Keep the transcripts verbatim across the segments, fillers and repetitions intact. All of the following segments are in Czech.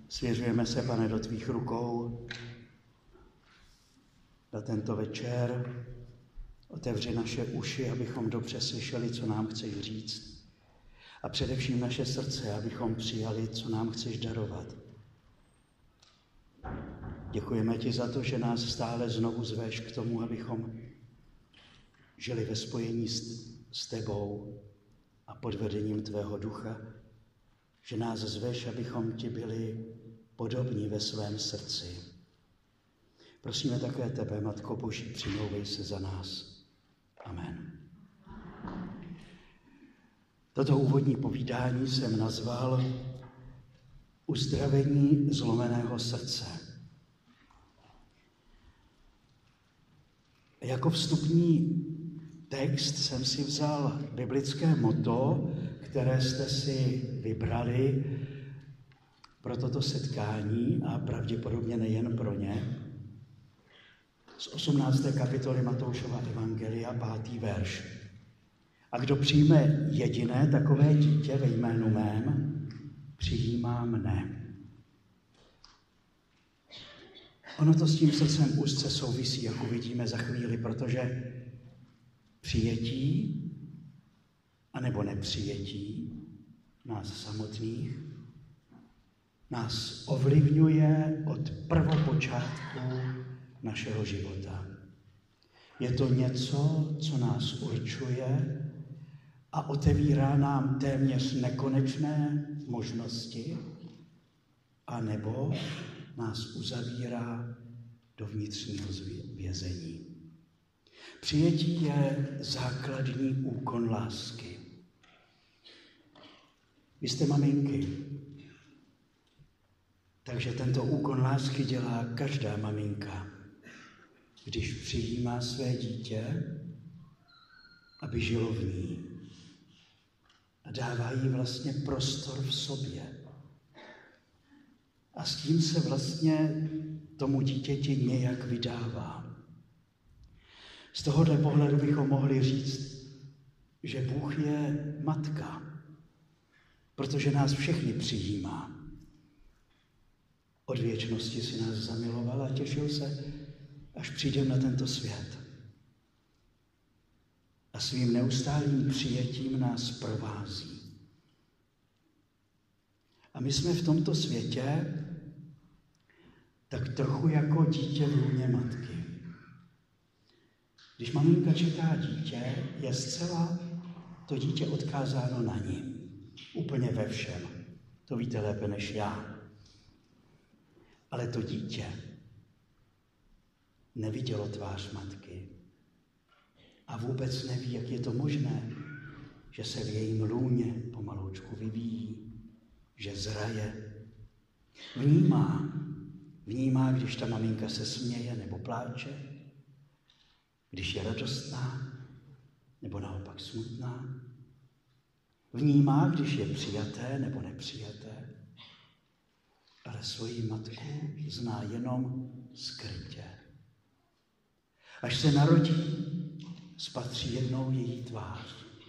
Svěřujeme se, Pane, do tvých rukou na tento večer. Otevři naše uši, abychom dobře slyšeli, co nám chceš říct. A především naše srdce, abychom přijali, co nám chceš darovat. Děkujeme ti za to, že nás stále znovu zveš k tomu, abychom žili ve spojení s, s tebou a pod vedením tvého ducha. Že nás zveš, abychom ti byli podobní ve svém srdci. Prosíme také tebe, Matko Boží, přimlouvej se za nás. Amen. Toto úvodní povídání jsem nazval Uzdravení zlomeného srdce. Jako vstupní text jsem si vzal biblické motto, které jste si vybrali pro toto setkání a pravděpodobně nejen pro ně. Z osmnácté kapitoly Matoušova evangelia, pátý verš. A kdo přijme jediné takové dítě ve jménu mém, přijímá mne. Ono to s tím srdcem úzce souvisí, jak uvidíme za chvíli, protože přijetí anebo nepřijetí nás samotných nás ovlivňuje od prvopočátku našeho života. Je to něco, co nás určuje a otevírá nám téměř nekonečné možnosti, anebo nás uzavírá do vnitřního vězení. Přijetí je základní úkon lásky. Vy jste maminky, takže tento úkon lásky dělá každá maminka, když přijímá své dítě, aby žilo v ní. A dává jí vlastně prostor v sobě. A s tím se vlastně tomu dítěti nějak vydává. Z tohohle pohledu bychom mohli říct, že Bůh je matka, protože nás všechny přijímá. Od věčnosti si nás zamiloval a těšil se, až přijdeme na tento svět. A svým neustálým přijetím nás provází. A my jsme v tomto světě tak trochu jako dítě v lůně matky. Když maminka čeká dítě, je zcela to dítě odkázáno na ní. Úplně ve všem. To víte lépe než já. Ale to dítě nevidělo tvář matky a vůbec neví, jak je to možné, že se v jejím lůně pomaloučku vyvíjí, že zraje. Vnímá, vnímá, když ta maminka se směje nebo pláče, když je radostná nebo naopak smutná. Vnímá, když je přijaté nebo nepřijaté, ale svoji matku zná jenom skrytě. Až se narodí, spatří jednou její tvář.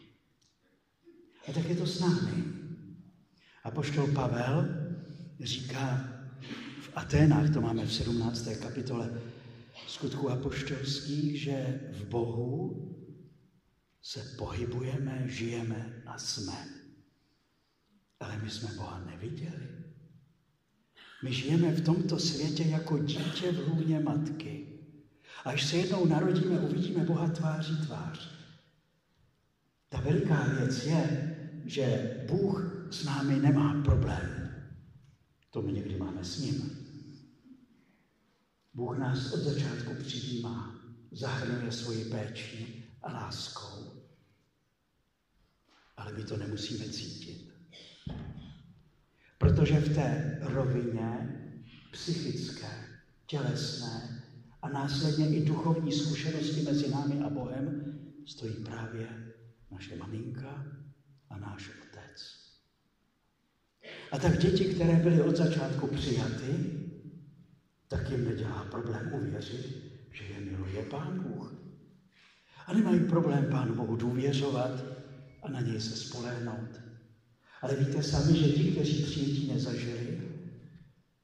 A tak je to s námi. Apoštol Pavel říká v Aténách, to máme v sedmnácté kapitole Skutků apoštolských, že v Bohu se pohybujeme, žijeme a jsme. Ale my jsme Boha neviděli. My žijeme v tomto světě jako dítě v lůně matky. Až se jednou narodíme, uvidíme Boha tváří tvář. Ta veliká věc je, že Bůh s námi nemá problém. To my někdy máme s ním. Bůh nás od začátku přijímá, zahrnuje svoji péčí a láskou. Ale my to nemusíme cítit. Protože v té rovině psychické, tělesné a následně i duchovní zkušenosti mezi námi a Bohem stojí právě naše maminka a náš otec. A tak děti, které byly od začátku přijaty, tak jim nedělá problém uvěřit, že je miluje Pán Bůh. A nemají problém Pánu Bohu důvěřovat a na něj se spolehnout. spolehnout. Ale víte sami, že ti, kteří přijetí nezažili, tak jim nedělá problém uvěřit, že je miluje Pán Bůh. A nemají problém Pánu Bohu důvěřovat a na něj se spolehnout. Ale víte sami, že ti, kteří přijetí nezažili, tak jim nedělá problém uvěřit, že je miluje Pán Bůh. A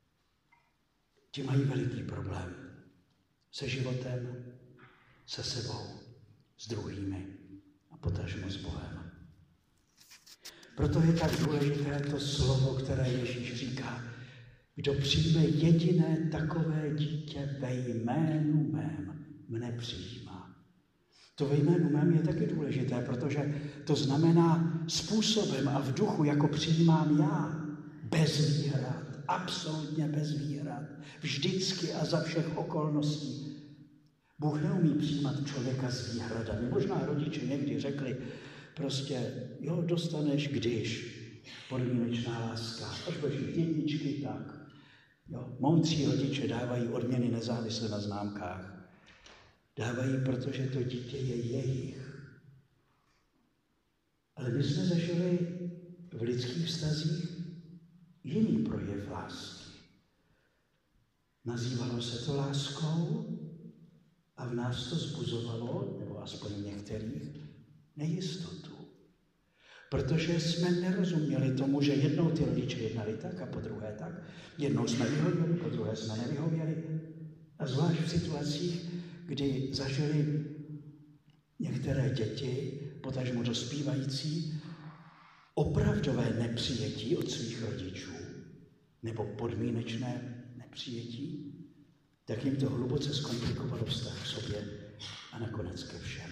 ti mají veliký problém se životem, se sebou, s druhými a potažmo s Bohem. Proto je tak důležité to slovo, které Ježíš říká. Kdo přijme jediné takové dítě ve jménu mém, mne přijímá. To ve jménu mém je taky důležité, protože to znamená způsobem a v duchu, jako přijímám já, bez výhrad, absolutně bez výhrad, vždycky a za všech okolností. Bůh neumí přijímat člověka s výhradami. Možná rodiče někdy řekli, prostě, jo, dostaneš, když, podmínečná láska, až budeš mít jedničky, tak. Jo, moudří rodiče dávají odměny nezávisle na známkách. Dávají, protože to dítě je jejich. Ale my jsme zažili v lidských vztazích jiný projev lásky. Nazývalo se to láskou a v nás to zbuzovalo, nebo aspoň v některých, nejistotu. Protože jsme nerozuměli tomu, že jednou ty rodiče jednali tak a po druhé tak. Jednou jsme vyhověli, po druhé jsme nevyhověli. A zvlášť v situacích, kdy zažili některé děti, potažmo dospívající, opravdové nepřijetí od svých rodičů nebo podmínečné nepřijetí, tak jim to hluboce zkomplikovalo vztah k sobě a nakonec ke všem.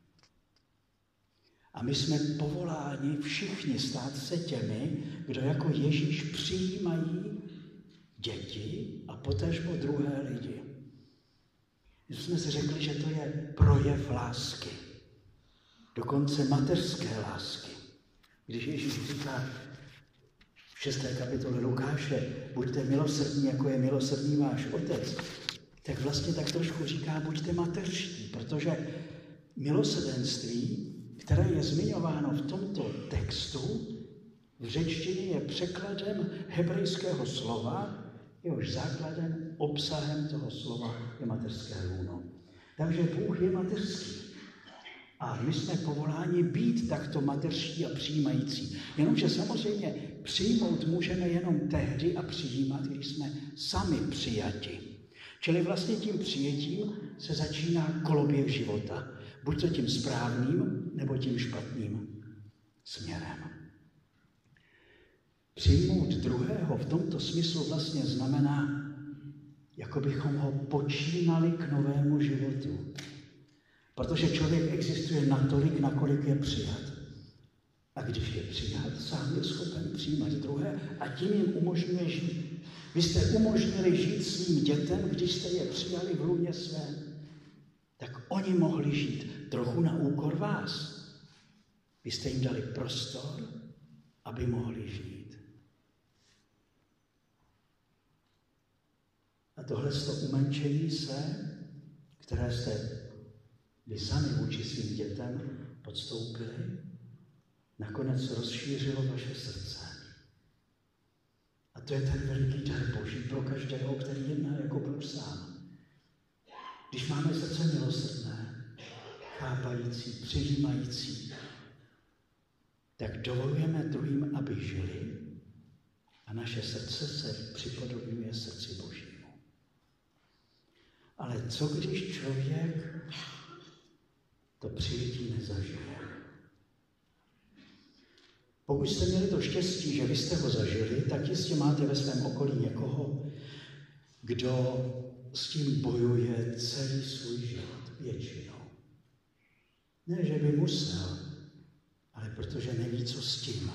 A my jsme povoláni všichni stát se těmi, kdo jako Ježíš přijímají děti a potažmo druhé lidi. My jsme si řekli, že to je projev lásky, dokonce mateřské lásky. Když Ježíš říká v šesté kapitole Lukáše, buďte milosrdní, jako je milosrdný váš otec, tak vlastně tak trošku říká, buďte mateřští, protože milosrdenství, které je zmiňováno v tomto textu, v řečtině je překladem hebrejského slova, jehož základem, obsahem toho slova je mateřské lůno. Takže Bůh je mateřský. A my jsme povoláni být takto mateřští a přijímající. Jenomže samozřejmě přijmout můžeme jenom tehdy a přijímat, když jsme sami přijati. Čili vlastně tím přijetím se začíná koloběh života. Buď to tím správným, nebo tím špatným směrem. Přijmout druhého v tomto smyslu vlastně znamená, jako bychom ho počínali k novému životu. Protože člověk existuje natolik, nakolik je přijat. A když je přijat, sám je schopen přijímat druhé a tím jim umožňuje žít. Vy jste umožnili žít svým dětem, když jste je přijali v lůně svém. Tak oni mohli žít trochu na úkor vás. Vy jste jim dali prostor, aby mohli žít. A tohle to umenčení se, které jste vy sami vůči svým dětem podstoupili, nakonec rozšířilo vaše srdce. A to je ten veliký dar Boží pro každého, který jedná jako Bůh sám. Když máme srdce milosrdné, chápající, přijímající, tak dovolujeme druhým, aby žili a naše srdce se připodobňuje srdci Božímu. Ale co když člověk to přijetí nezažije? Pokud jste měli to štěstí, že vy jste ho zažili, tak jistě máte ve svém okolí někoho, kdo s tím bojuje celý svůj život většinou. Ne, že by musel, ale protože neví, co s tím.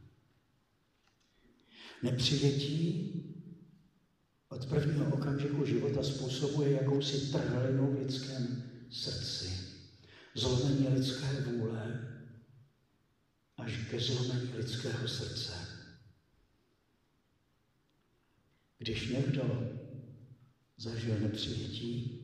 Nepřijetí od prvního okamžiku života způsobuje jakousi trhlinu v lidském srdci, zlomení lidské vůle až ke zlomení lidského srdce. Když někdo zažil nepřijetí,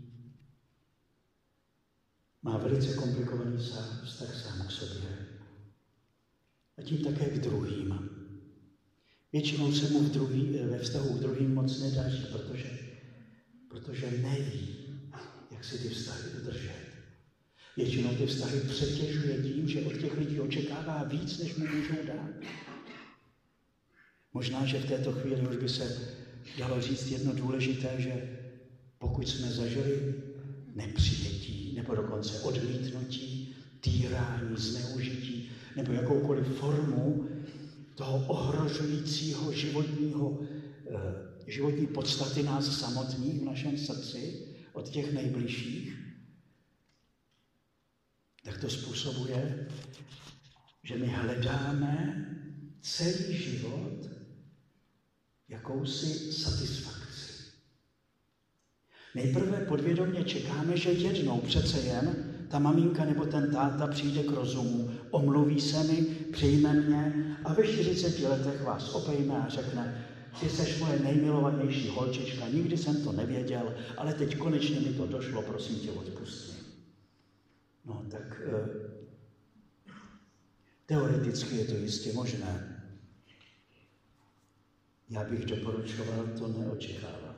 má velice komplikovaný vztah sám k sobě a tím také k druhým. Většinou se mu v druhý, ve vztahu k druhým moc nedaří, protože, protože neví, jak si ty vztahy udržet. Většinou ty vztahy přetěžuje tím, že od těch lidí očekává víc, než mu můžou dát. Možná, že v této chvíli už by se dalo říct jedno důležité, že pokud jsme zažili nepřijetí nebo dokonce odmítnutí, týrání, zneužití nebo jakoukoliv formu toho ohrožujícího životního, životní podstaty nás samotných v našem srdci od těch nejbližších, tak to způsobuje, že my hledáme celý život jakousi satisfakci. Nejprve podvědomě čekáme, že jednou přece jen ta maminka nebo ten táta přijde k rozumu, omluví se mi, přijme mě a ve čtyřiceti letech vás obejme a řekne, ty seš moje nejmilovanější holčička, nikdy jsem to nevěděl, ale teď konečně mi to došlo, prosím tě, odpust mi. No tak eh, teoreticky je to jistě možné. Já bych doporučoval to neočekávat.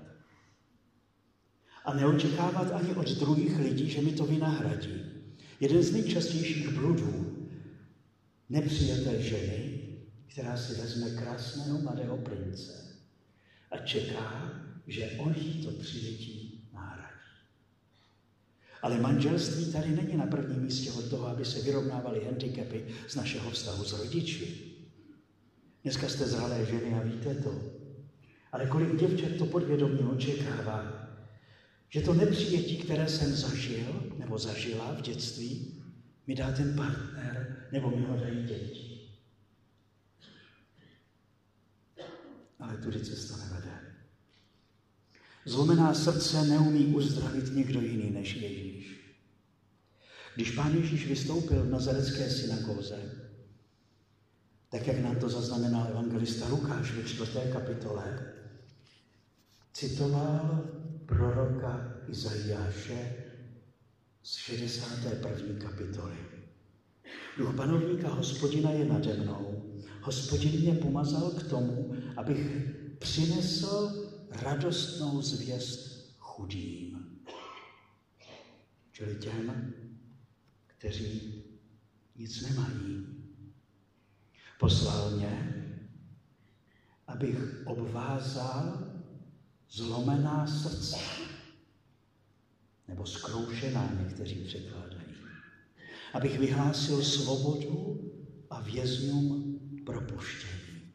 A neočekávat ani od druhých lidí, že mi to vynahradí. Jeden z nejčastějších bludů nepřijaté ženy, která si vezme krásného mladého prince a čeká, že on jí to přijetí nahradí. Ale manželství tady není na prvním místě od toho, aby se vyrovnávaly handicapy z našeho vztahu s rodiči. Dneska jste zralé ženy a víte to. Ale kolik děvčat to podvědomě očekává, že to nepřijetí, které jsem zažil nebo zažila v dětství, mi dá ten partner nebo mi ho dají děti. Ale tudy cesta nevede. Zlomená srdce neumí uzdravit nikdo jiný než Ježíš. Když Pán Ježíš vystoupil v nazarecké synagóze, tak jak nám to zaznamenal evangelista Lukáš ve čtvrté kapitole, citoval proroka Izajáše z šedesáté první kapitoly. Duch panovníka Hospodina je nade mnou. Hospodin mě pomazal k tomu, abych přinesl radostnou zvěst chudým. Čili těm, kteří nic nemají. Poslal mě, abych obvázal zlomená srdce, nebo zkroušená někteří překládají. Abych vyhlásil svobodu a vězňům propuštění.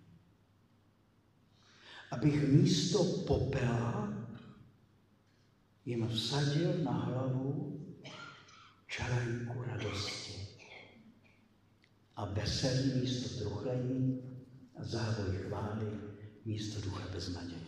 Abych místo popela jim vsadil na hlavu čalenku radosti a veselí místo truchlení a závoj chvály místo ducha beznaděje.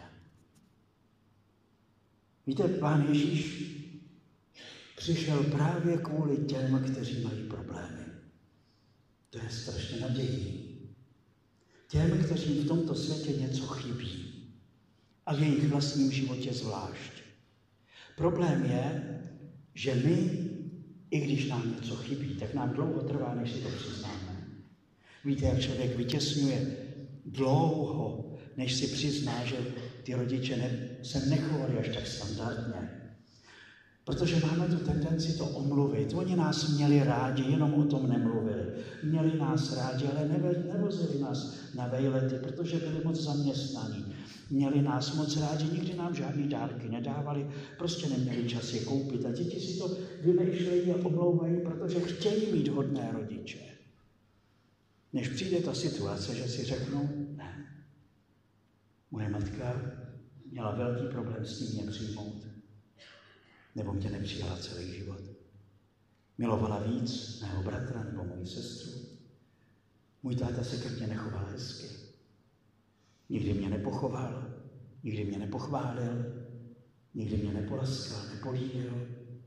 Víte, Pán Ježíš přišel právě kvůli těm, kteří mají problémy. To je strašně nadějí. Těm, kteří v tomto světě něco chybí a v jejich vlastním životě zvlášť. Problém je, že my, i když nám něco chybí, tak nám dlouho trvá, než si to přiznáme. Víte, jak člověk vytěsňuje dlouho, než si přizná, že ty rodiče ne, se nechovali až tak standardně. Protože máme tu tendenci to omluvit. Oni nás měli rádi, jenom o tom nemluvili. Měli nás rádi, ale nevozili nás na vejlety, protože byli moc zaměstnaní. Měli nás moc rádi, nikdy nám žádný dárky nedávali, prostě neměli čas je koupit. A děti si to vymýšlejí a omlouvají, protože chtějí mít hodné rodiče. Než přijde ta situace, že si řeknou, ne, moje matka měla velký problém s tím mě přijmout. Nebo mě nepřijala celý život. Milovala víc mého bratra nebo moji sestru. Můj táta se ke mně nechoval hezky. Nikdy mě nepochoval, nikdy mě nepochválil, nikdy mě nepolaskal, nepolíbil.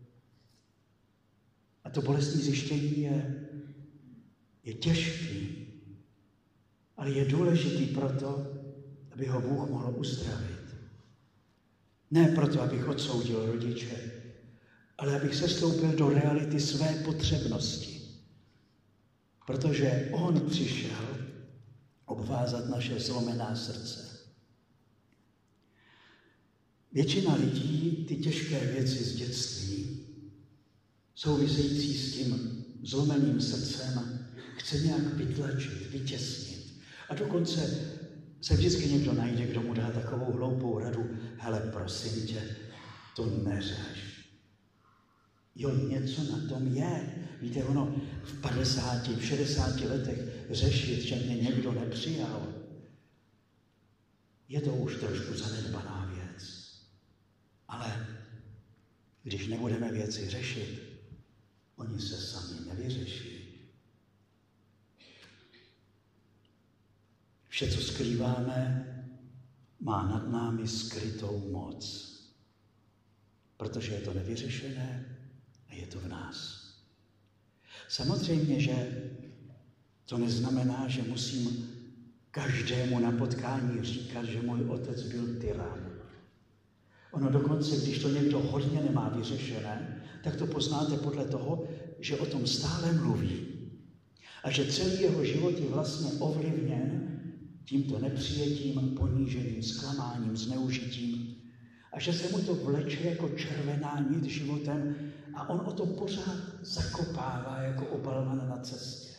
A to bolestné zjištění je, je těžký, ale je důležitý proto, aby ho Bůh mohl uzdravit. Ne proto, abych odsoudil rodiče, ale abych sestoupil do reality své potřebnosti. Protože on přišel obvázat naše zlomená srdce. Většina lidí ty těžké věci z dětství, související s tím zlomeným srdcem, chce nějak vytlačit, vytěsnit. A dokonce se vždycky někdo najde, kdo mu dá takovou hloupou radu. Hele, prosím tě, to neřeš. Jo, něco na tom je. Víte, ono v padesáti, v šedesáti letech řešit, že mě někdo nepřijal, je to už trošku zanedbaná věc. Ale když nebudeme věci řešit, oni se sami nevyřeší. Vše, co skrýváme, má nad námi skrytou moc. Protože je to nevyřešené a je to v nás. Samozřejmě, že to neznamená, že musím každému na potkání říkat, že můj otec byl tyran. Ono dokonce, když to někdo hodně nemá vyřešené, tak to poznáte podle toho, že o tom stále mluví. A že celý jeho život je vlastně ovlivněn tímto nepřijetím, ponížením, zklamáním, zneužitím. A že se mu to vleče jako červená nit životem a on o to pořád zakopává jako obalvan na cestě.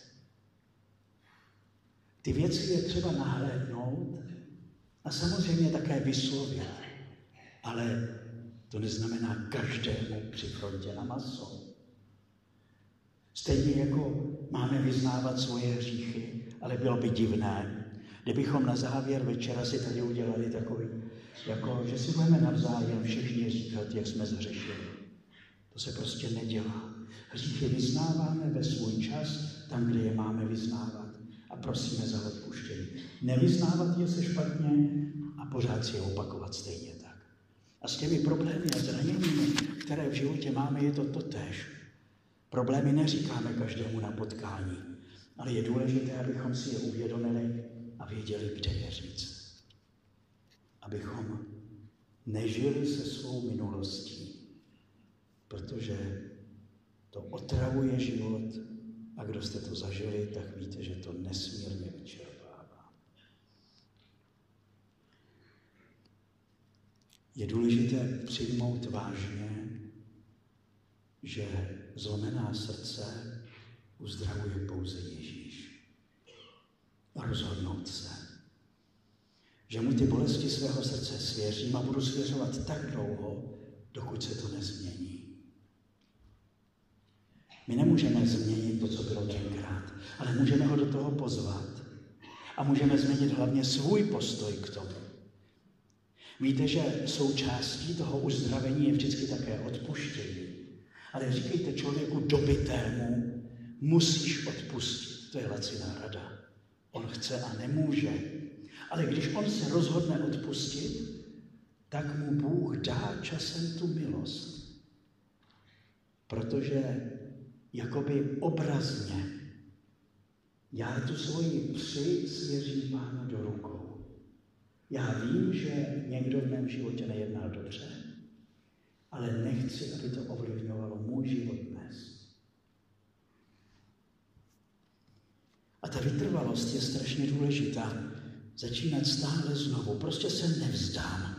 Ty věci je třeba nahlédnout a samozřejmě také vyslovit. Ale to neznamená každému při frontě na maso. Stejně jako máme vyznávat svoje hříchy, ale bylo by divné, kdybychom na závěr večera si tady udělali takový, jako že si budeme navzájem všichni říkat, jak jsme zhřešili. To se prostě nedělá. Hříchy vyznáváme ve svůj čas, tam, kde je máme vyznávat. A prosíme za odpuštění. Nevyznávat je se špatně a pořád si je opakovat stejně tak. A s těmi problémy a zraněními, které v životě máme, je to totéž. Problémy neříkáme každému na potkání, ale je důležité, abychom si je uvědomili a věděli, kde je říct. Abychom nežili se svou minulostí, protože to otravuje život a kdo jste to zažili, tak víte, že to nesmírně vyčerpává. Je důležité přijmout vážně, že zlomená srdce uzdravuje pouze Ježíš. A rozhodnout se, že mu ty bolesti svého srdce svěřím a budu svěřovat tak dlouho, dokud se to nezmění. My nemůžeme změnit to, co bylo tenkrát, ale můžeme ho do toho pozvat a můžeme změnit hlavně svůj postoj k tomu. Víte, že součástí toho uzdravení je vždycky také odpuštění. Ale říkejte člověku dobitému, musíš odpustit. To je laciná rada. On chce a nemůže. Ale když on se rozhodne odpustit, tak mu Bůh dá časem tu milost. Protože jakoby obrazně já tu svoji při svěřím Pánu do rukou. Já vím, že někdo v mém životě nejednal dobře, ale nechci, aby to ovlivňovalo můj život dnes. A ta vytrvalost je strašně důležitá. Začínat stále znovu. Prostě se nevzdám.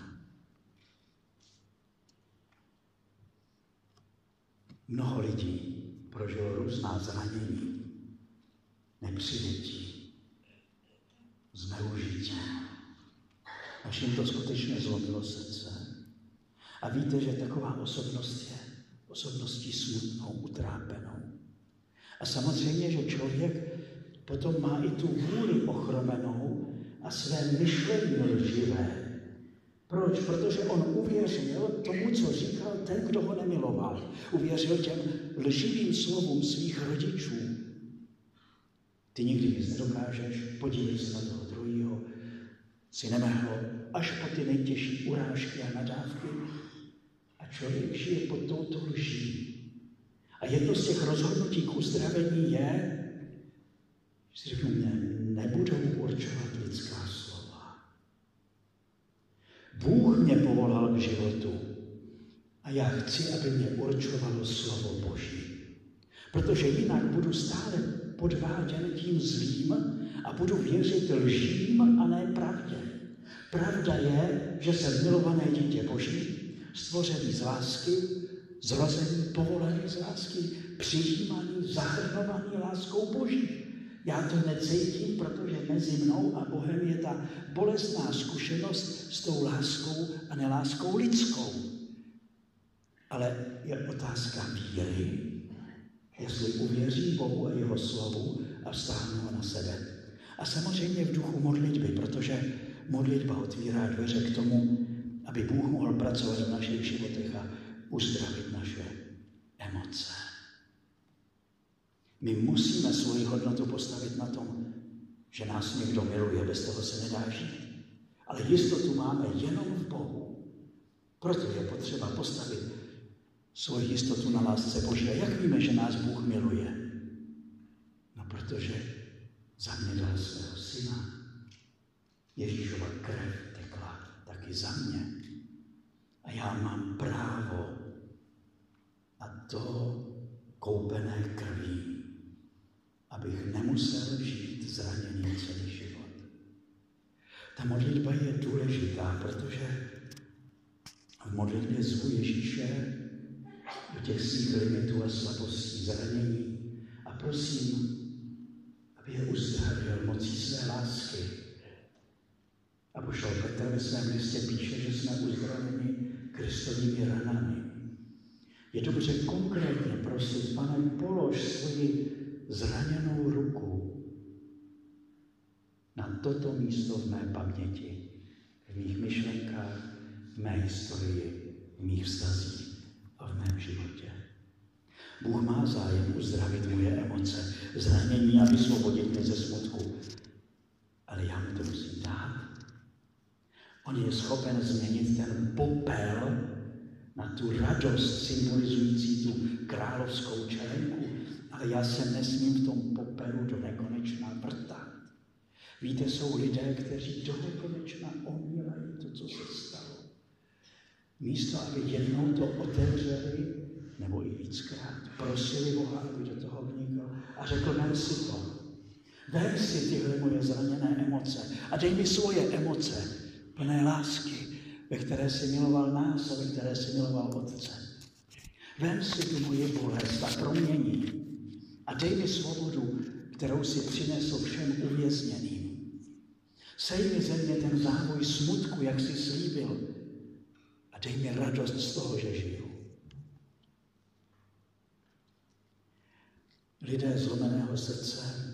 Mnoho lidí prožilo různá zranění, nepřijetí, zneužití. Až jim to skutečně zlomilo srdce. A víte, že taková osobnost je osobností smutnou, utrápenou. A samozřejmě, že člověk potom má i tu vůli ochromenou a své myšlení lživé. Proč? Protože on uvěřil tomu, co říkal ten, kdo ho nemiloval. Uvěřil těm lživým slovům svých rodičů. Ty nikdy nic nedokážeš, podívej se na toho druhého, si nemehlo až po ty nejtěžší urážky a nadávky. A člověk žije pod touto lží. A jedno z těch rozhodnutí k uzdravení je, že si řeknu, mě nebudou určovat lidská slova. Bůh mě povolal k životu a já chci, aby mě určovalo slovo Boží. Protože jinak budu stále podváděn tím zlým a budu věřit lžím a ne pravdě. Pravda je, že jsem milované dítě Boží, stvořený z lásky, zrozený, povolaný z lásky, přijímaný, zahrnovaný láskou Boží. Já to necítím, protože mezi mnou a Bohem je ta bolestná zkušenost s tou láskou a neláskou lidskou. Ale je otázka víry, jestli uvěřím Bohu a jeho slovu a vztáhnu ho na sebe. A samozřejmě v duchu modlitby, protože modlitba otvírá dveře k tomu, aby Bůh mohl pracovat v našich životech a uzdravit naše emoce. My musíme svoji hodnotu postavit na tom, že nás někdo miluje, bez toho se nedá žít. Ale jistotu máme jenom v Bohu. Proto je potřeba postavit svoji jistotu na lásce Boží. A jak víme, že nás Bůh miluje? No, protože za mě dal svého syna. Ježíšova krev tekla taky za mě. A já mám právo, a to koupené krví, abych nemusel žít zraněný celý život. Ta modlitba je důležitá, protože v modlitbě zvu Ježíše do těch svých limitů a slabostí, zranění a prosím, aby je uzdravil mocí své lásky. Apoštol Petr ve svém listě píše, že jsme uzdraveni Kristovými ranami. Je dobře konkrétně prosit, Pane, polož svoji zraněnou ruku na toto místo v mé paměti, v mých myšlenkách, v mé historii, v mých vztazích a v mém životě. Bůh má zájem uzdravit moje emoce, zranění a vysvobodit mě ze smutku. Ale já mu to musím dát. On je schopen změnit ten popel na tu radost symbolizující tu královskou čelenku, ale já se nesmím v tom popelu do nekonečna vrtat. Víte, jsou lidé, kteří do nekonečna omílají to, co se stalo. Místo, aby jednou to otevřeli, nebo i víckrát, prosili Boha, aby do toho vnikl a řekl, vem si to. Vem si tyhle moje zraněné emoce a dej mi svoje emoce, plné lásky, ve které si miloval nás a ve které si miloval Otce. Vem si tu moje bolest a promění a dej mi svobodu, kterou si přinesl všem uvězněným. Sej mi ze mě ten závoj smutku, jak jsi slíbil, a dej mi radost z toho, že žiju. Lidé zlomeného srdce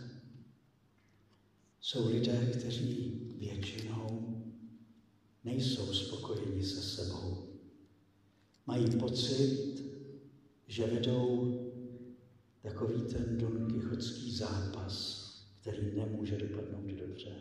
jsou lidé, kteří většinou nejsou spokojeni se sebou. Mají pocit, že vedou takový ten Don Kichotský zápas, který nemůže dopadnout dobře.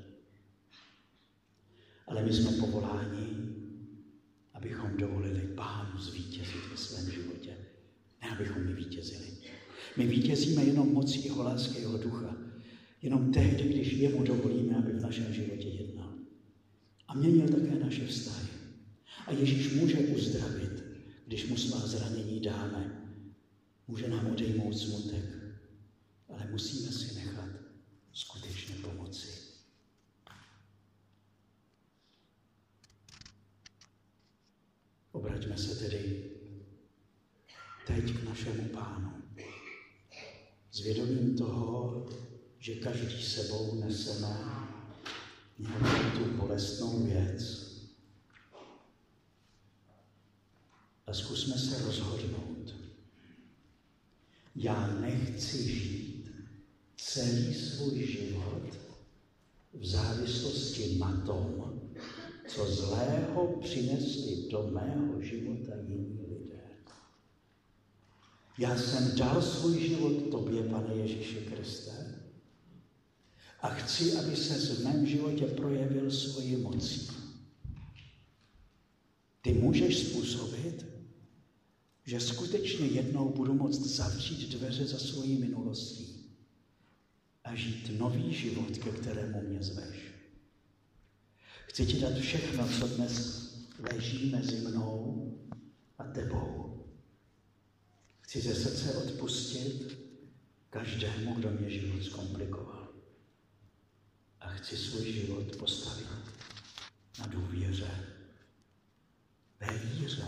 Ale my jsme povoláni, abychom dovolili Pánu zvítězit ve svém životě. Ne, abychom my vítězili. My vítězíme jenom mocí jeho lásky, jeho ducha. Jenom tehdy, když jemu dovolíme, aby v našem životě jednal. A měnil také naše vztahy. A Ježíš může uzdravit, když mu svá zranění dáme. Může nám odejmout smutek, ale musíme si nechat skutečně pomoci. Obraťme se tedy teď k našemu Pánu. S vědomím toho, že každý sebou neseme nějakou tu bolestnou věc. A zkusme se rozhodnout. Já nechci žít celý svůj život v závislosti na tom, co zlého přinesli do mého života jiní lidé. Já jsem dal svůj život tobě, Pane Ježíši Kriste, a chci, aby se v mém životě projevil svoji mocí. Ty můžeš způsobit, že skutečně jednou budu moct zavřít dveře za svojí minulostí a žít nový život, ke kterému mě zveš. Chci ti dát všechno, co dnes leží mezi mnou a tebou. Chci ze srdce odpustit každému, kdo mě život zkomplikoval. A chci svůj život postavit na důvěře, ve víře,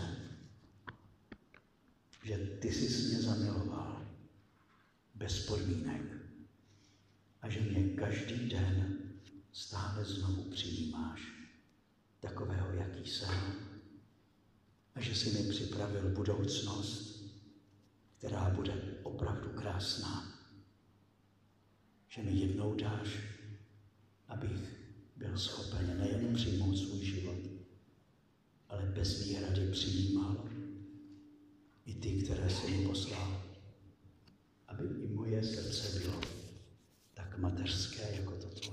že ty jsi mě zamiloval bez podmínek a že mě každý den stále znovu přijímáš takového, jaký jsem, a že jsi mi připravil budoucnost, která bude opravdu krásná. Že mi jednou dáš, abych byl schopen nejen přijmout svůj život, ale bez výhrady přijímal i ty, které jsi mi poslal, aby i moje srdce bylo tak mateřské jako to tvoje.